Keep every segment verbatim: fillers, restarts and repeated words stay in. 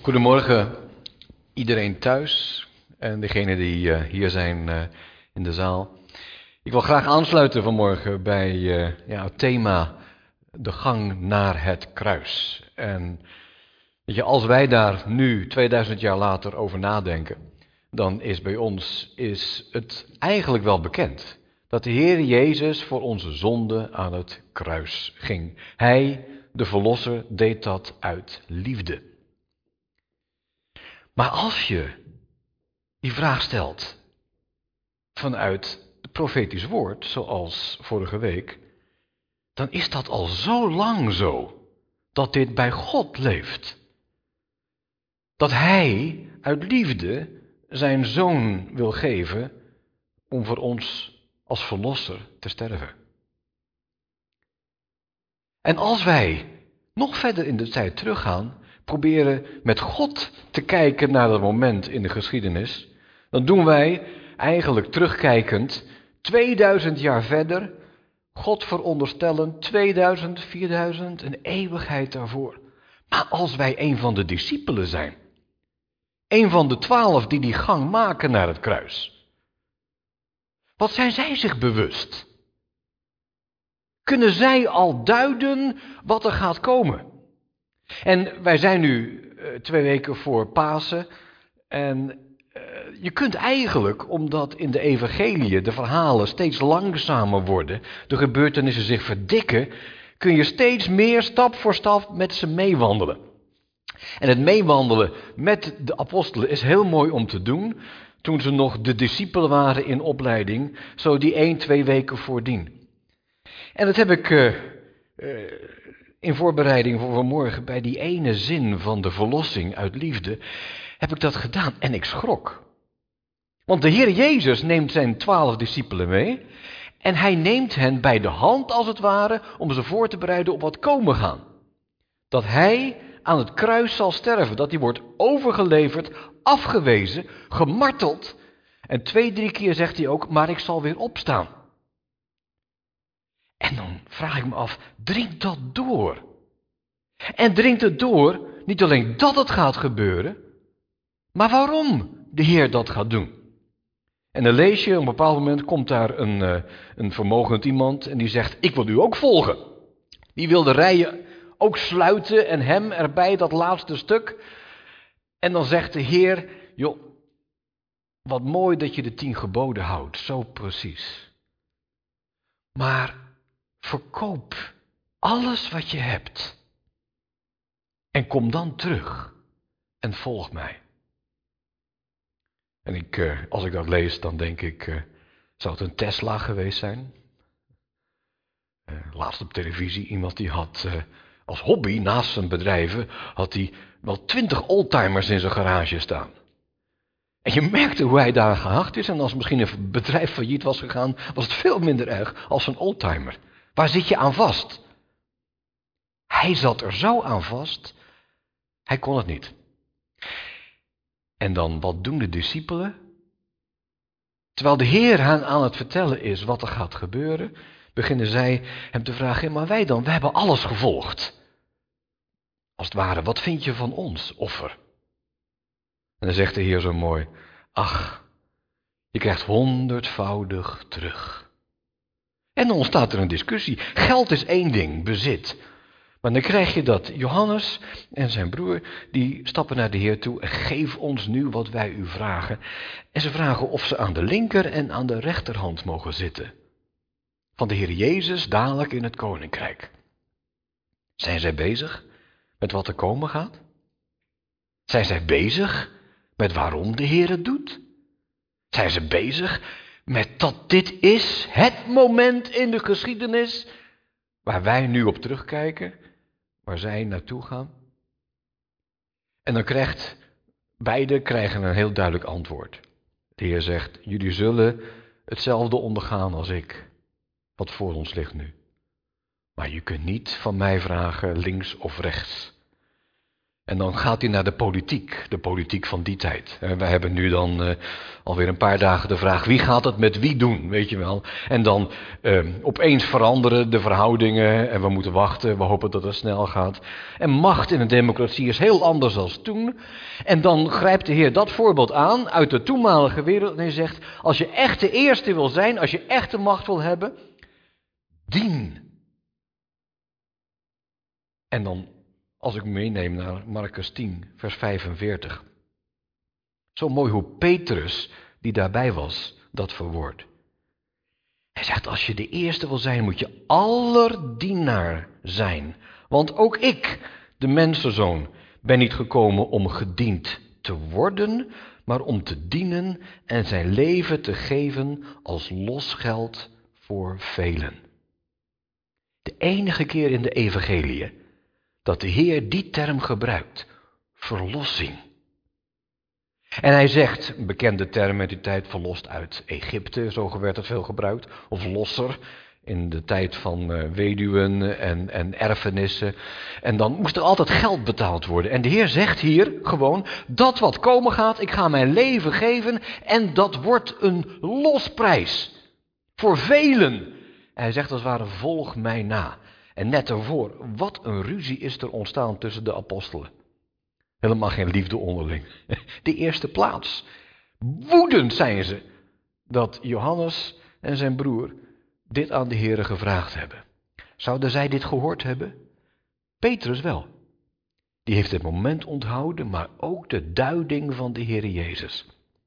Goedemorgen iedereen thuis en degenen die uh, hier zijn uh, in de zaal. Ik wil graag aansluiten vanmorgen bij uh, ja, het thema de gang naar het kruis. En weet je, als wij daar nu tweeduizend jaar later over nadenken, dan is bij ons is het eigenlijk wel bekend dat de Heer Jezus voor onze zonde aan het kruis ging. Hij, de Verlosser, deed dat uit liefde. Maar als je die vraag stelt vanuit het profetisch woord, zoals vorige week, dan is dat al zo lang zo dat dit bij God leeft. Dat Hij uit liefde zijn zoon wil geven om voor ons als verlosser te sterven. En als wij nog verder in de tijd teruggaan, proberen met God te kijken naar dat moment in de geschiedenis, dan doen wij eigenlijk terugkijkend tweeduizend jaar verder, God veronderstellen tweeduizend, vierduizend, een eeuwigheid daarvoor. Maar als wij een van de discipelen zijn, een van de twaalf die die gang maken naar het kruis, wat zijn zij zich bewust? Kunnen zij al duiden wat er gaat komen? En wij zijn nu uh, twee weken voor Pasen en uh, je kunt eigenlijk, omdat in de evangeliën de verhalen steeds langzamer worden, de gebeurtenissen zich verdikken, kun je steeds meer stap voor stap met ze meewandelen. En het meewandelen met de apostelen is heel mooi om te doen, toen ze nog de discipelen waren in opleiding, zo die één, twee weken voordien. En dat heb ik uh, uh, in voorbereiding voor vanmorgen bij die ene zin van de verlossing uit liefde, heb ik dat gedaan en ik schrok. Want de Heer Jezus neemt zijn twaalf discipelen mee en hij neemt hen bij de hand als het ware om ze voor te bereiden op wat komen gaan. Dat hij aan het kruis zal sterven, dat hij wordt overgeleverd, afgewezen, gemarteld en twee, drie keer zegt hij ook, maar ik zal weer opstaan. En dan vraag ik me af, dringt dat door? En dringt het door, niet alleen dat het gaat gebeuren, maar waarom de Heer dat gaat doen? En dan lees je, op een bepaald moment komt daar een, uh, een vermogend iemand en die zegt, ik wil u ook volgen. Die wil de rijen ook sluiten en hem erbij, dat laatste stuk. En dan zegt de Heer, joh, wat mooi dat je de tien geboden houdt, zo precies. Maar verkoop alles wat je hebt en kom dan terug en volg mij. En ik, uh, als ik dat lees, dan denk ik, uh, zou het een Tesla geweest zijn? Uh, laatst op televisie, iemand die had uh, als hobby, naast zijn bedrijven, had hij wel twintig oldtimers in zijn garage staan. En je merkte hoe hij daar gehacht is en als misschien een bedrijf failliet was gegaan, was het veel minder erg als een oldtimer. Waar zit je aan vast? Hij zat er zo aan vast, hij kon het niet. En dan, wat doen de discipelen? Terwijl de Heer hen aan het vertellen is wat er gaat gebeuren, beginnen zij hem te vragen, maar wij dan, we hebben alles gevolgd. Als het ware, wat vind je van ons, offer? En dan zegt de Heer zo mooi, ach, je krijgt honderdvoudig terug. En dan ontstaat er een discussie. Geld is één ding, bezit. Maar dan krijg je dat Johannes en zijn broer, die stappen naar de Heer toe en geef ons nu wat wij u vragen. En ze vragen of ze aan de linker en aan de rechterhand mogen zitten. Van de Heer Jezus dadelijk in het koninkrijk. Zijn zij bezig met wat er komen gaat? Zijn zij bezig met waarom de Heer het doet? Zijn ze bezig met dat dit is het moment in de geschiedenis waar wij nu op terugkijken, waar zij naartoe gaan? En dan krijgt, beide krijgen een heel duidelijk antwoord. De Heer zegt, jullie zullen hetzelfde ondergaan als ik, wat voor ons ligt nu. Maar je kunt niet van mij vragen links of rechts. En dan gaat hij naar de politiek, de politiek van die tijd. We hebben nu dan uh, alweer een paar dagen de vraag, wie gaat het met wie doen, weet je wel. En dan uh, opeens veranderen de verhoudingen en we moeten wachten, we hopen dat het snel gaat. En macht in een democratie is heel anders dan toen. En dan grijpt de Heer dat voorbeeld aan uit de toenmalige wereld en hij zegt, als je echt de eerste wil zijn, als je echt de macht wil hebben, dien. En dan, als ik meeneem naar Marcus tien, vers vijfenveertig. Zo mooi hoe Petrus, die daarbij was, dat verwoordt. Hij zegt, als je de eerste wil zijn, moet je allerdienaar zijn. Want ook ik, de mensenzoon, ben niet gekomen om gediend te worden, maar om te dienen en zijn leven te geven als losgeld voor velen. De enige keer in de evangeliën dat de Heer die term gebruikt, verlossing. En hij zegt, een bekende term uit die tijd, verlost uit Egypte, zo werd het veel gebruikt, of losser, in de tijd van uh, weduwen en, en erfenissen. En dan moest er altijd geld betaald worden. En de Heer zegt hier gewoon, dat wat komen gaat, ik ga mijn leven geven en dat wordt een losprijs voor velen. En hij zegt als het ware, volg mij na. En net daarvoor, wat een ruzie is er ontstaan tussen de apostelen. Helemaal geen liefde onderling. De eerste plaats. Woedend zijn ze dat Johannes en zijn broer dit aan de Heere gevraagd hebben. Zouden zij dit gehoord hebben? Petrus wel. Die heeft het moment onthouden, maar ook de duiding van de Heere Jezus.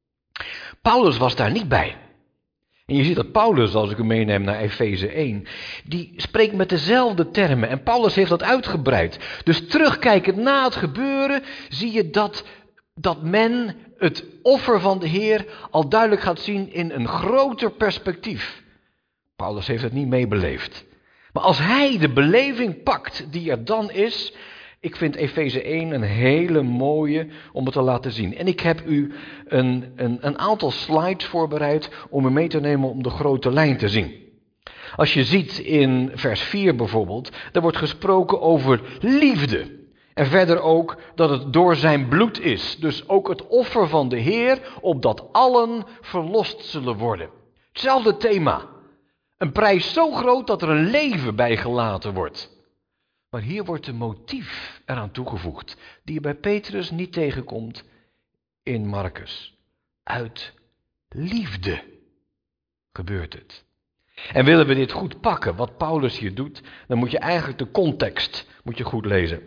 Paulus was daar niet bij. En je ziet dat Paulus, als ik hem meeneem naar Efeze één, die spreekt met dezelfde termen. En Paulus heeft dat uitgebreid. Dus terugkijkend na het gebeuren zie je dat, dat men het offer van de Heer al duidelijk gaat zien in een groter perspectief. Paulus heeft het niet meebeleefd. Maar als hij de beleving pakt die er dan is, ik vind Efeze één een hele mooie om het te laten zien. En ik heb u een, een, een aantal slides voorbereid om u mee te nemen om de grote lijn te zien. Als je ziet in vers vier bijvoorbeeld, daar wordt gesproken over liefde. En verder ook dat het door zijn bloed is. Dus ook het offer van de Heer, opdat allen verlost zullen worden. Hetzelfde thema. Een prijs zo groot dat er een leven bij gelaten wordt. Maar hier wordt een motief eraan toegevoegd, die je bij Petrus niet tegenkomt in Marcus. Uit liefde gebeurt het. En willen we dit goed pakken, wat Paulus hier doet, dan moet je eigenlijk de context moet je goed lezen.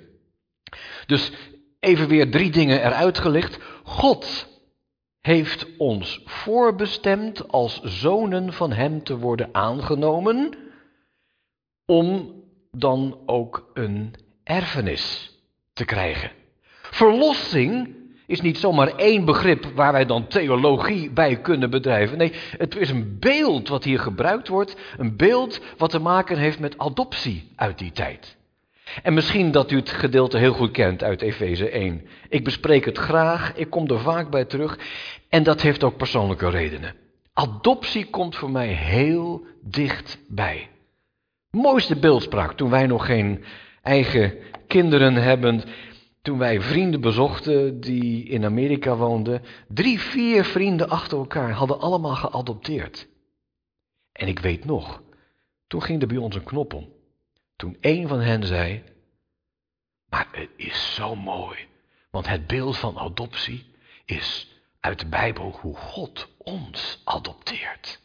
Dus even weer drie dingen eruit gelicht. God heeft ons voorbestemd als zonen van hem te worden aangenomen, om dan ook een erfenis te krijgen. Verlossing is niet zomaar één begrip waar wij dan theologie bij kunnen bedrijven. Nee, het is een beeld wat hier gebruikt wordt. Een beeld wat te maken heeft met adoptie uit die tijd. En misschien dat u het gedeelte heel goed kent uit Efeze één. Ik bespreek het graag, ik kom er vaak bij terug. En dat heeft ook persoonlijke redenen. Adoptie komt voor mij heel dichtbij. Mooiste beeldspraak toen wij nog geen eigen kinderen hebben. Toen wij vrienden bezochten die in Amerika woonden. Drie, vier vrienden achter elkaar hadden allemaal geadopteerd. En ik weet nog, toen ging er bij ons een knop om. Toen een van hen zei, maar het is zo mooi. Want het beeld van adoptie is uit de Bijbel hoe God ons adopteert.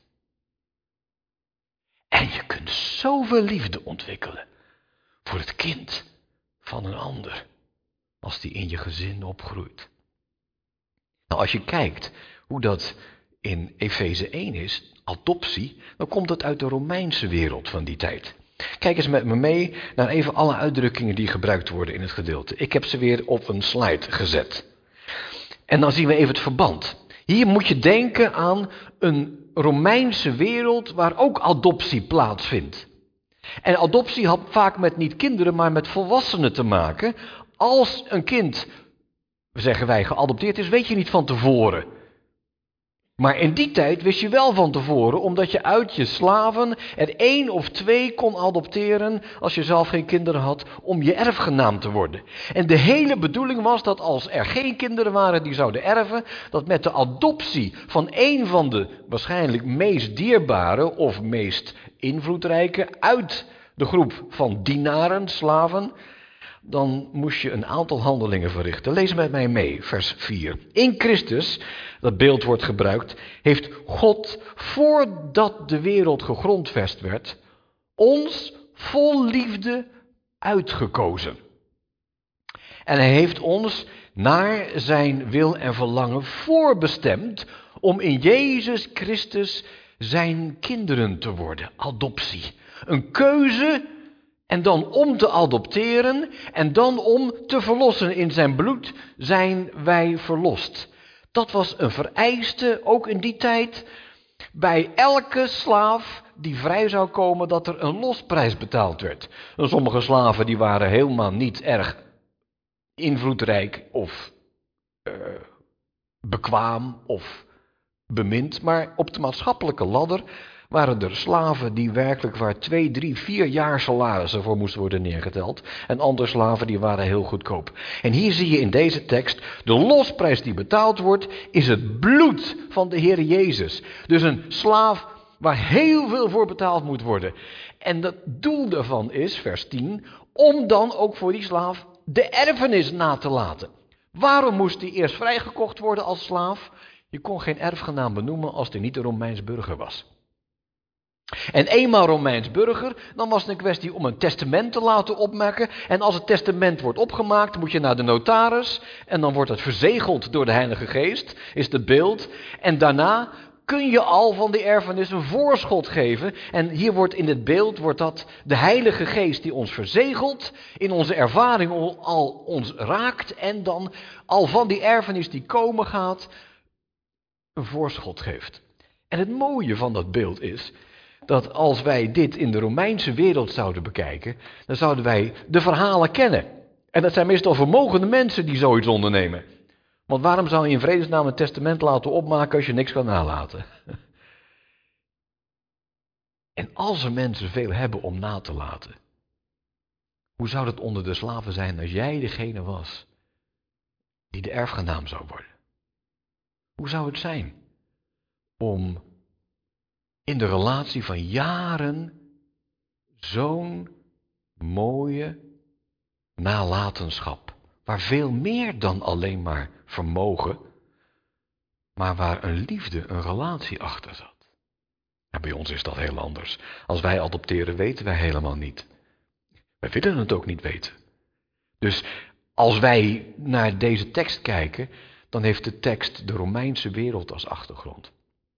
En je kunt zoveel liefde ontwikkelen voor het kind van een ander, als die in je gezin opgroeit. Nou, als je kijkt hoe dat in Efeze één is, adoptie, dan komt het uit de Romeinse wereld van die tijd. Kijk eens met me mee naar even alle uitdrukkingen die gebruikt worden in het gedeelte. Ik heb ze weer op een slide gezet. En dan zien we even het verband. Hier moet je denken aan een Romeinse wereld waar ook adoptie plaatsvindt. En adoptie had vaak met niet kinderen, maar met volwassenen te maken. Als een kind, zeggen wij, geadopteerd is, weet je niet van tevoren Maar in die tijd wist je wel van tevoren, omdat je uit je slaven er één of twee kon adopteren, als je zelf geen kinderen had, om je erfgenaam te worden. En de hele bedoeling was dat als er geen kinderen waren die zouden erven, dat met de adoptie van één van de waarschijnlijk meest dierbare of meest invloedrijke uit de groep van dienaren, slaven, dan moest je een aantal handelingen verrichten. Lees met mij mee, vers vier. In Christus, dat beeld wordt gebruikt, heeft God, voordat de wereld gegrondvest werd, ons vol liefde uitgekozen. En hij heeft ons naar zijn wil en verlangen voorbestemd om in Jezus Christus zijn kinderen te worden. Adoptie. Een keuze. En dan om te adopteren en dan om te verlossen. In zijn bloed zijn wij verlost. Dat was een vereiste, ook in die tijd, bij elke slaaf die vrij zou komen, dat er een losprijs betaald werd. En sommige slaven die waren helemaal niet erg invloedrijk of uh, bekwaam of bemind, maar op de maatschappelijke ladder waren er slaven die werkelijk waar twee, drie, vier jaar salarissen voor moesten worden neergeteld. En andere slaven die waren heel goedkoop. En hier zie je in deze tekst, de losprijs die betaald wordt, is het bloed van de Heer Jezus. Dus een slaaf waar heel veel voor betaald moet worden. En het doel daarvan is, vers tien, om dan ook voor die slaaf de erfenis na te laten. Waarom moest hij eerst vrijgekocht worden als slaaf? Je kon geen erfgenaam benoemen als hij niet een Romeins burger was. En eenmaal Romeins burger, dan was het een kwestie om een testament te laten opmaken. En als het testament wordt opgemaakt, moet je naar de notaris. En dan wordt het verzegeld door de Heilige Geest, is het beeld. En daarna kun je al van die erfenis een voorschot geven. En hier wordt in het beeld wordt dat de Heilige Geest die ons verzegelt, in onze ervaring al ons raakt. En dan al van die erfenis die komen gaat, een voorschot geeft. En het mooie van dat beeld is dat als wij dit in de Romeinse wereld zouden bekijken, dan zouden wij de verhalen kennen. En dat zijn meestal vermogende mensen die zoiets ondernemen. Want waarom zou je in vredesnaam een testament laten opmaken als je niks kan nalaten? En als er mensen veel hebben om na te laten, hoe zou het onder de slaven zijn als jij degene was die de erfgenaam zou worden? Hoe zou het zijn om in de relatie van jaren zo'n mooie nalatenschap, waar veel meer dan alleen maar vermogen, maar waar een liefde, een relatie achter zat. En bij ons is dat heel anders. Als wij adopteren weten wij helemaal niet. Wij willen het ook niet weten. Dus als wij naar deze tekst kijken, dan heeft de tekst de Romeinse wereld als achtergrond.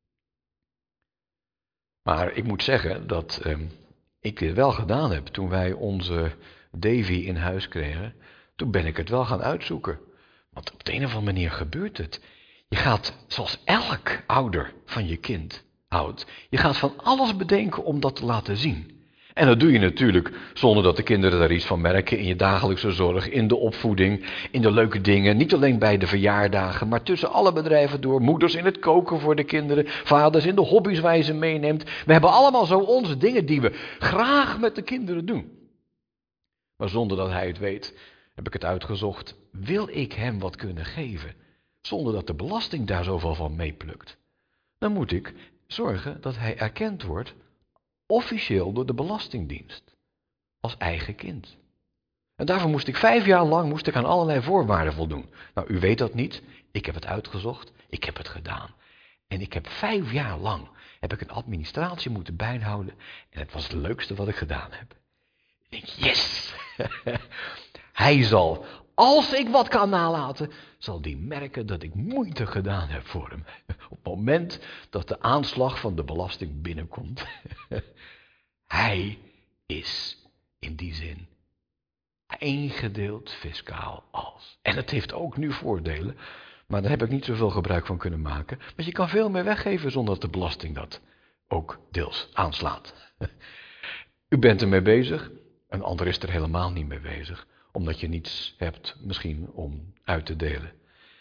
Maar ik moet zeggen dat eh, ik dit wel gedaan heb. Toen wij onze Davy in huis kregen, toen ben ik het wel gaan uitzoeken. Want op de een of andere manier gebeurt het. Je gaat, zoals elk ouder van je kind houdt, je gaat van alles bedenken om dat te laten zien. En dat doe je natuurlijk zonder dat de kinderen daar iets van merken in je dagelijkse zorg, in de opvoeding, in de leuke dingen. Niet alleen bij de verjaardagen, maar tussen alle bedrijven door. Moeders in het koken voor de kinderen, vaders in de hobby's waar je ze meeneemt. We hebben allemaal zo onze dingen die we graag met de kinderen doen. Maar zonder dat hij het weet, heb ik het uitgezocht. Wil ik hem wat kunnen geven, zonder dat de belasting daar zoveel van meeplukt? Dan moet ik zorgen dat hij erkend wordt, officieel door de Belastingdienst, als eigen kind. En daarvoor moest ik vijf jaar lang moest ik aan allerlei voorwaarden voldoen. Nou, u weet dat niet. Ik heb het uitgezocht. Ik heb het gedaan. En ik heb vijf jaar lang heb ik een administratie moeten bijhouden. En het was het leukste wat ik gedaan heb. Ik denk, yes! Hij zal, als ik wat kan nalaten, zal die merken dat ik moeite gedaan heb voor hem. Op het moment dat de aanslag van de belasting binnenkomt. Hij is in die zin ingedeeld fiscaal als. En het heeft ook nu voordelen, maar daar heb ik niet zoveel gebruik van kunnen maken. Maar je kan veel meer weggeven zonder dat de belasting dat ook deels aanslaat. U bent ermee bezig, een ander is er helemaal niet mee bezig, omdat je niets hebt misschien om uit te delen.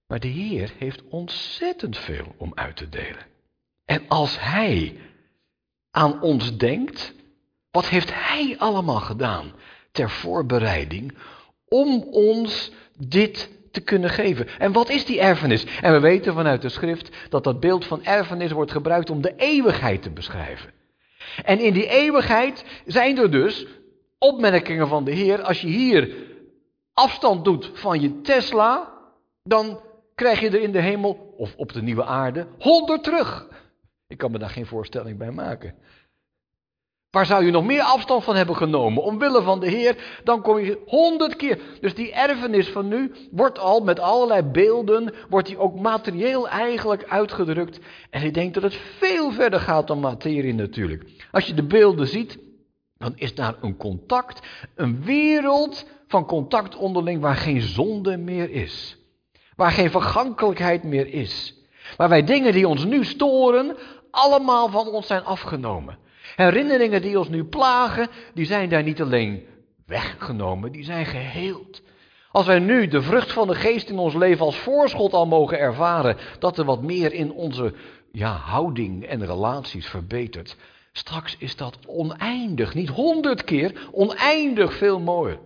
Maar de Heer heeft ontzettend veel om uit te delen. En als Hij aan ons denkt, wat heeft Hij allemaal gedaan ter voorbereiding om ons dit te kunnen geven? En wat is die erfenis? En we weten vanuit de schrift dat dat beeld van erfenis wordt gebruikt om de eeuwigheid te beschrijven. En in die eeuwigheid zijn er dus opmerkingen van de Heer. Als je hier afstand doet van je Tesla, dan krijg je er in de hemel, of op de nieuwe aarde, honderd terug. Ik kan me daar geen voorstelling bij maken. Waar zou je nog meer afstand van hebben genomen? Omwille van de Heer, dan kom je honderd keer. Dus die erfenis van nu wordt al met allerlei beelden, wordt die ook materieel eigenlijk uitgedrukt. En ik denk dat het veel verder gaat dan materie natuurlijk. Als je de beelden ziet, dan is daar een contact, een wereld van contact onderling waar geen zonde meer is. Waar geen vergankelijkheid meer is. Waar wij dingen die ons nu storen, allemaal van ons zijn afgenomen. Herinneringen die ons nu plagen, die zijn daar niet alleen weggenomen, die zijn geheeld. Als wij nu de vrucht van de geest in ons leven als voorschot al mogen ervaren, dat er wat meer in onze ja, houding en relaties verbetert, straks is dat oneindig, niet honderd keer, oneindig veel mooier.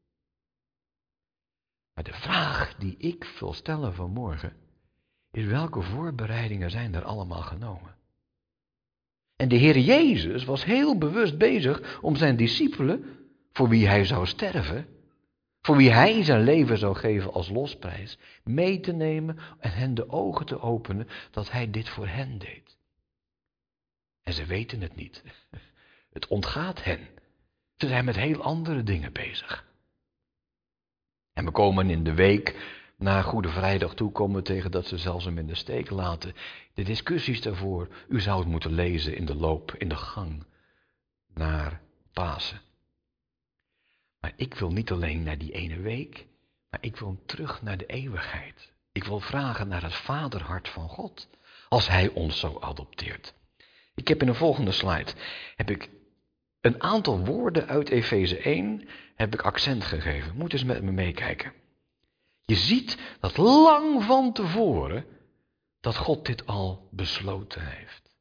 Maar de vraag die ik wil stellen vanmorgen is: welke voorbereidingen zijn er allemaal genomen? En de Heer Jezus was heel bewust bezig om zijn discipelen, voor wie hij zou sterven, voor wie hij zijn leven zou geven als losprijs, mee te nemen en hen de ogen te openen dat hij dit voor hen deed. En ze weten het niet. Het ontgaat hen. Ze zijn met heel andere dingen bezig. En we komen in de week na Goede Vrijdag toe, komen we tegen dat ze zelfs hem in de steek laten. De discussies daarvoor, u zou het moeten lezen in de loop, in de gang naar Pasen. Maar ik wil niet alleen naar die ene week, maar ik wil terug naar de eeuwigheid. Ik wil vragen naar het vaderhart van God, als hij ons zo adopteert. Ik heb in de volgende slide, heb ik een aantal woorden uit Efeze één, heb ik accent gegeven. Moet eens met me meekijken. Je ziet dat lang van tevoren dat God dit al besloten heeft.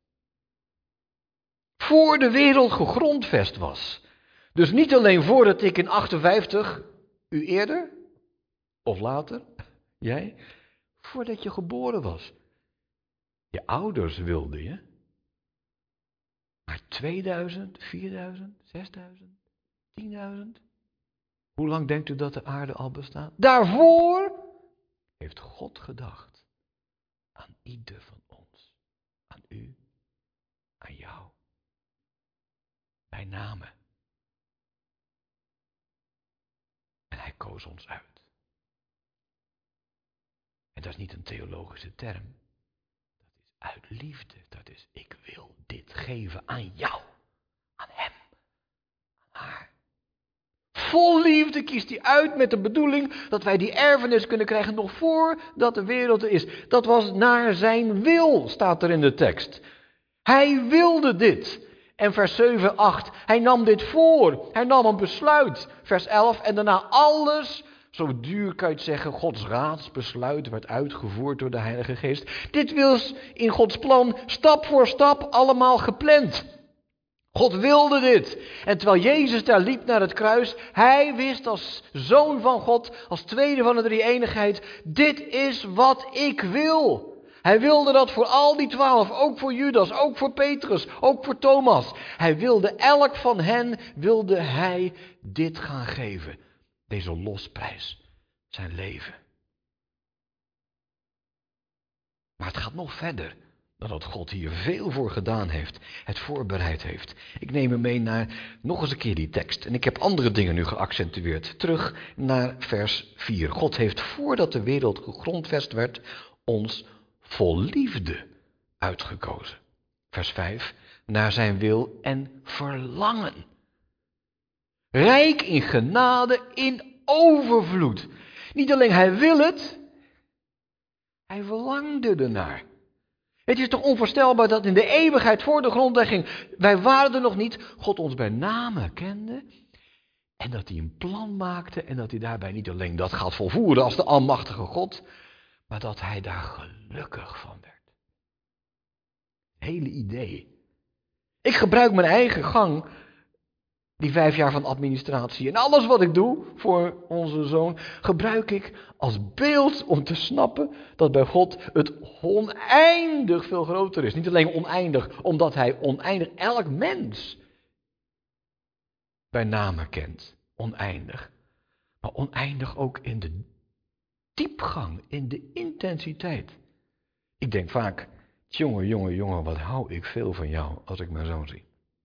Voor de wereld gegrondvest was. Dus niet alleen voordat ik in achtenvijftig, u eerder of later, jij, voordat je geboren was. Je ouders wilden je. Maar tweeduizend, vierduizend, zesduizend, tienduizend. Hoe lang denkt u dat de aarde al bestaat? Daarvoor heeft God gedacht aan ieder van ons. Aan u, aan jou. Bij namen. En hij koos ons uit. En dat is niet een theologische term. Dat is uit liefde. Dat is, ik wil dit geven aan jou. Aan hem. Aan haar. Vol liefde kiest hij uit met de bedoeling dat wij die erfenis kunnen krijgen nog voordat de wereld er is. Dat was naar zijn wil, staat er in de tekst. Hij wilde dit. En vers zeven, acht, hij nam dit voor. Hij nam een besluit. Vers elf, en daarna alles, zo duur kan je het zeggen, Gods raadsbesluit werd uitgevoerd door de Heilige Geest. Dit was in Gods plan stap voor stap allemaal gepland. God wilde dit. En terwijl Jezus daar liep naar het kruis, hij wist als zoon van God, als tweede van de drie-eenigheid, dit is wat ik wil. Hij wilde dat voor al die twaalf, ook voor Judas, ook voor Petrus, ook voor Thomas. Hij wilde elk van hen, wilde hij dit gaan geven. Deze losprijs, zijn leven. Maar het gaat nog verder dan dat God hier veel voor gedaan heeft, het voorbereid heeft. Ik neem hem mee naar nog eens een keer die tekst. En ik heb andere dingen nu geaccentueerd. Terug naar vers vier. God heeft voordat de wereld gegrondvest werd, ons vol liefde uitgekozen. Vers vijf. Naar zijn wil en verlangen. Rijk in genade, in overvloed. Niet alleen hij wil het, hij verlangde ernaar. Het is toch onvoorstelbaar dat in de eeuwigheid voor de grondlegging, wij waren er nog niet, God ons bij name kende. En dat hij een plan maakte en dat hij daarbij niet alleen dat gaat volvoeren als de almachtige God, maar dat hij daar gelukkig van werd. Hele idee. Ik gebruik mijn eigen gang, die vijf jaar van administratie en alles wat ik doe voor onze zoon, gebruik ik als beeld om te snappen dat bij God het oneindig veel groter is. Niet alleen oneindig, omdat hij oneindig elk mens bij name kent. Oneindig. Maar oneindig ook in de diepgang, in de intensiteit. Ik denk vaak, jongen, jongen, jongen, wat hou ik veel van jou als ik mijn zoon zie.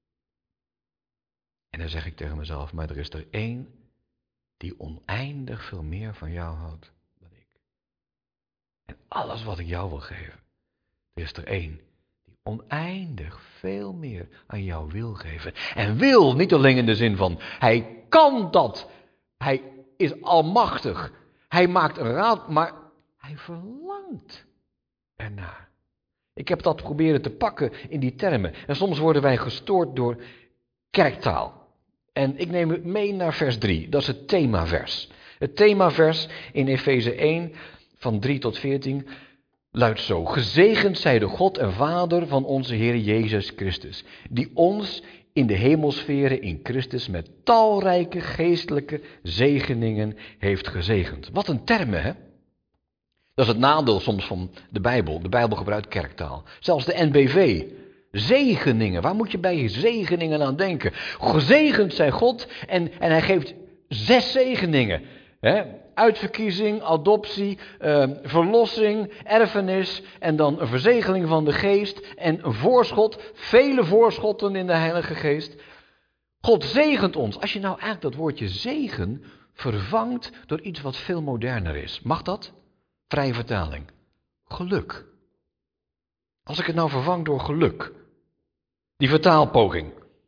En dan zeg ik tegen mezelf, maar er is er één die oneindig veel meer van jou houdt dan ik. En alles wat ik jou wil geven, er is er één die oneindig veel meer aan jou wil geven. En wil, niet alleen in de zin van, hij kan dat, hij is almachtig, hij maakt een raad, maar hij verlangt ernaar. Ik heb dat proberen te pakken in die termen. En soms worden wij gestoord door kerktaal. En ik neem het mee naar vers drie. Dat is het themavers. Het themavers in Efeze één van drie tot veertien luidt zo. Gezegend zij de God en Vader van onze Heer Jezus Christus. Die ons in de hemelsferen in Christus met talrijke geestelijke zegeningen heeft gezegend. Wat een termen, hè? Dat is het nadeel soms van de Bijbel. De Bijbel gebruikt kerktaal. Zelfs de N B V. Zegeningen. Waar moet je bij zegeningen aan denken? Gezegend zij God en, en hij geeft zes zegeningen. Hè? Uitverkiezing, adoptie, eh, verlossing, erfenis en dan een verzegeling van de geest en een voorschot. Vele voorschotten in de Heilige Geest. God zegent ons. Als je nou eigenlijk dat woordje zegen vervangt door iets wat veel moderner is. Mag dat? Vrije vertaling. Geluk. Als ik het nou vervang door geluk. Die vertaalpoging.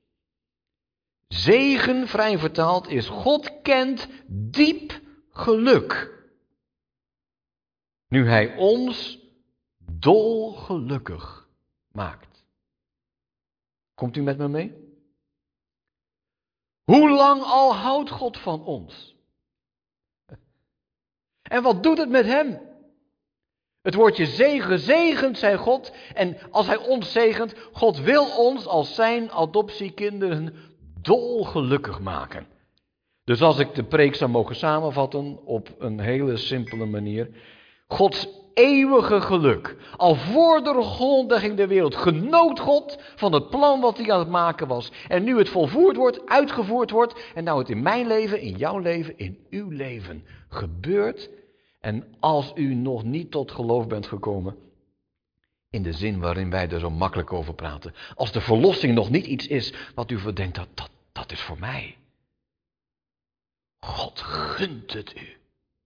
Zegen, vrij vertaald, is God kent diep geluk. Nu hij ons dolgelukkig maakt. Komt u met me mee? Hoe lang al houdt God van ons? En wat doet het met hem? Het woordje zegen, gezegend zij God. En als hij ons zegent, God wil ons als zijn adoptiekinderen dolgelukkig maken. Dus als ik de preek zou mogen samenvatten op een hele simpele manier. Gods eeuwige geluk. Al voor de grondlegging der wereld genoot God van het plan wat hij aan het maken was. En nu het volvoerd wordt, uitgevoerd wordt. En nou het in mijn leven, in jouw leven, in uw leven gebeurt. En als u nog niet tot geloof bent gekomen, in de zin waarin wij er zo makkelijk over praten. Als de verlossing nog niet iets is wat u verdenkt, dat, dat, dat is voor mij. God gunt het u.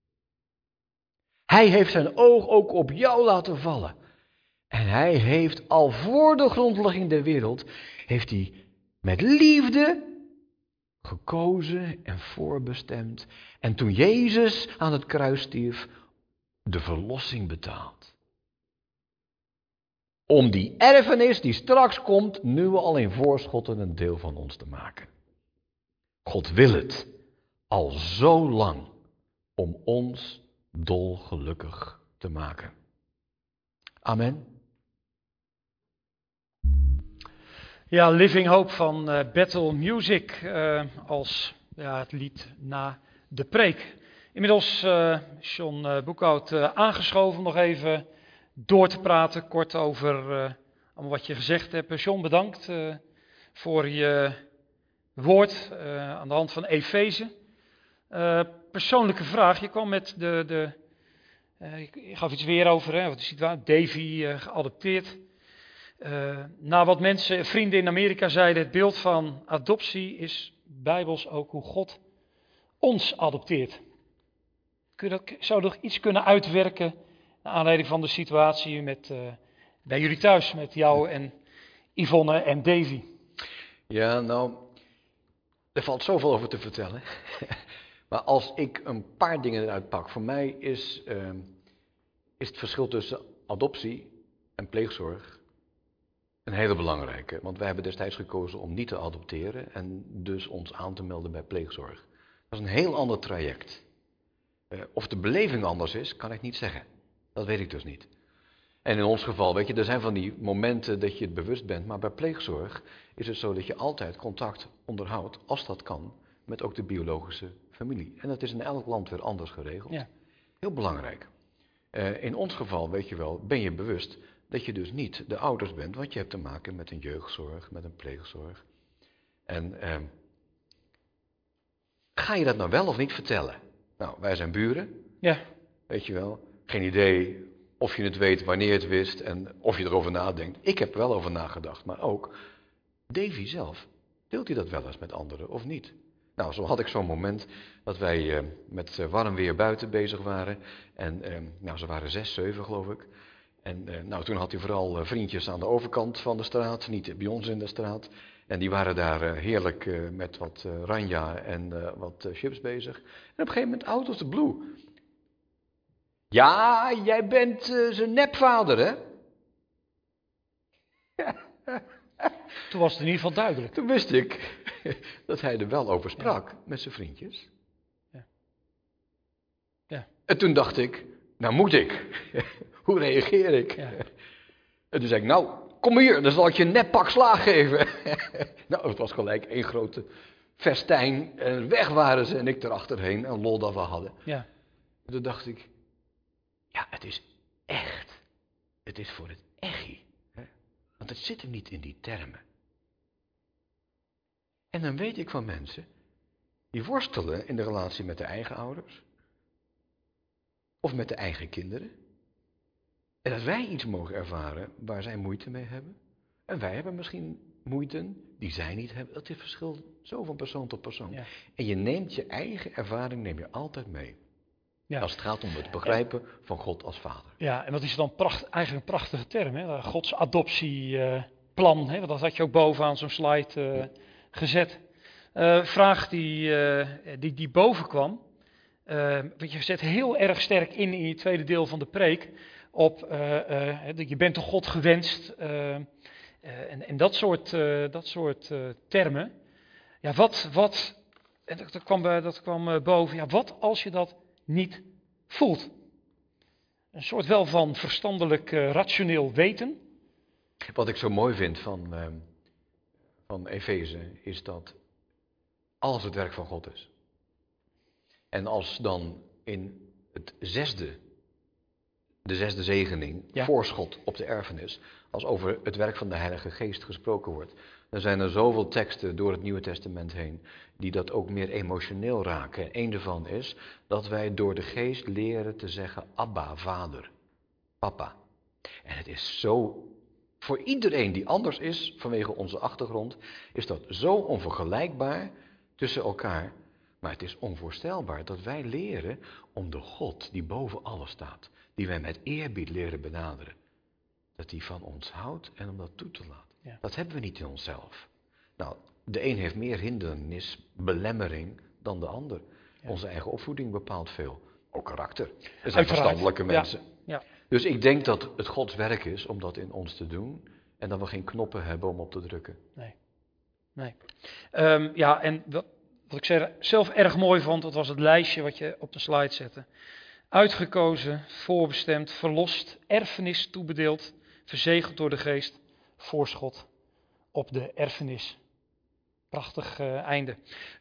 Hij heeft zijn oog ook op jou laten vallen. En hij heeft al voor de grondlegging der wereld, heeft hij met liefde gekozen en voorbestemd. En toen Jezus aan het kruis stierf, de verlossing betaald. Om die erfenis die straks komt, nu al in voorschotten een deel van ons te maken. God wil het al zo lang om ons dolgelukkig te maken. Amen. Ja, Living Hope van uh, Battle Music uh, als ja, het lied na de preek. Inmiddels uh, John uh, Boekhout uh, aangeschoven om nog even door te praten, kort over uh, allemaal wat je gezegd hebt. John, bedankt uh, voor je woord uh, aan de hand van Efeze. Uh, persoonlijke vraag, je kwam met de, de uh, je gaf iets weer over, hè, wat de situatie, Davy uh, geadopteerd. Uh, na wat mensen, vrienden in Amerika zeiden, het beeld van adoptie is bijbels ook hoe God ons adopteert. Kun je dat, zou je nog iets kunnen uitwerken naar aanleiding van de situatie met, uh, bij jullie thuis, met jou en Yvonne en Davy? Ja, nou, er valt zoveel over te vertellen. Maar als ik een paar dingen eruit pak, voor mij is, uh, is het verschil tussen adoptie en pleegzorg een hele belangrijke. Want wij hebben destijds gekozen om niet te adopteren en dus ons aan te melden bij pleegzorg. Dat is een heel ander traject. Uh, of de beleving anders is, kan ik niet zeggen. Dat weet ik dus niet. En in ons geval, weet je, er zijn van die momenten dat je het bewust bent, maar bij pleegzorg is het zo dat je altijd contact onderhoudt, als dat kan, met ook de biologische familie. En dat is in elk land weer anders geregeld. Ja. Heel belangrijk. Uh, in ons geval, weet je wel, ben je bewust dat je dus niet de ouders bent, want je hebt te maken met een jeugdzorg, met een pleegzorg. En uh, ga je dat nou wel of niet vertellen? Nou, wij zijn buren, Ja. weet je wel, geen idee of je het weet, wanneer je het wist en of je erover nadenkt. Ik heb er wel over nagedacht, maar ook Davy zelf, deelt hij dat wel eens met anderen of niet? Nou, zo had ik zo'n moment dat wij uh, met uh, warm weer buiten bezig waren. En uh, nou, ze waren zes, zeven geloof ik. En uh, nou, toen had hij vooral uh, vriendjes aan de overkant van de straat, niet bij ons in de straat. En die waren daar uh, heerlijk uh, met wat uh, ranja en uh, wat uh, chips bezig. En op een gegeven moment, out of the blue. Ja, jij bent uh, zijn nepvader, hè? Toen was het in ieder geval duidelijk. Toen wist ik dat hij er wel over sprak ja. met zijn vriendjes. Ja. Ja. En toen dacht ik, nou moet ik. Hoe reageer ik? Ja. En toen zei ik, nou, kom hier, dan zal ik je een neppak slaag geven. Nou, het was gelijk één grote festijn. En weg waren ze en ik erachterheen. En lol dat we hadden. Ja. En toen dacht ik, ja, het is echt. Het is voor het echie. Want het zit hem niet in die termen. En dan weet ik van mensen die worstelen in de relatie met de eigen ouders. Of met de eigen kinderen. En dat wij iets mogen ervaren waar zij moeite mee hebben. En wij hebben misschien moeite die zij niet hebben. Dat is verschil zo van persoon tot persoon. Ja. En je neemt je eigen ervaring neem je altijd mee. Ja. Als het gaat om het begrijpen ja. van God als vader. Ja, en dat is dan pracht, eigenlijk een prachtige term. Hè? Gods adoptieplan. Uh, hè? Dat had je ook bovenaan zo'n slide uh, ja. gezet. Uh, vraag die, uh, die, die boven kwam. Uh, want je zet heel erg sterk in in je tweede deel van de preek. Op uh, uh, je bent door God gewenst. Uh, uh, en, en dat soort, uh, dat soort uh, termen. Ja, wat, wat en dat, dat kwam, dat kwam uh, boven. Ja, wat als je dat niet voelt? Een soort wel van verstandelijk, uh, rationeel weten. Wat ik zo mooi vind van, uh, van Efeze is dat alles het werk van God is. En als dan in het zesde, de zesde zegening, ja. voorschot op de erfenis, als over het werk van de Heilige Geest gesproken wordt, dan zijn er zoveel teksten door het Nieuwe Testament heen die dat ook meer emotioneel raken. En één daarvan is dat wij door de Geest leren te zeggen Abba, Vader, Papa. En het is zo, voor iedereen die anders is vanwege onze achtergrond, is dat zo onvergelijkbaar tussen elkaar. Maar het is onvoorstelbaar dat wij leren om de God die boven alles staat, die wij met eerbied leren benaderen, dat die van ons houdt en om dat toe te laten. Ja. Dat hebben we niet in onszelf. Nou, de een heeft meer hindernis, belemmering dan de ander. Ja. Onze eigen opvoeding bepaalt veel. Ook karakter. Er zijn Uiteraard. verstandelijke mensen. Ja. Ja. Dus ik denk dat het Gods werk is om dat in ons te doen en dat we geen knoppen hebben om op te drukken. Nee. Nee. Um, ja, en wat, wat ik zelf erg mooi vond, dat was het lijstje wat je op de slide zette. Uitgekozen, voorbestemd, verlost, erfenis toebedeeld, verzegeld door de Geest, voorschot op de erfenis. Prachtig uh, einde.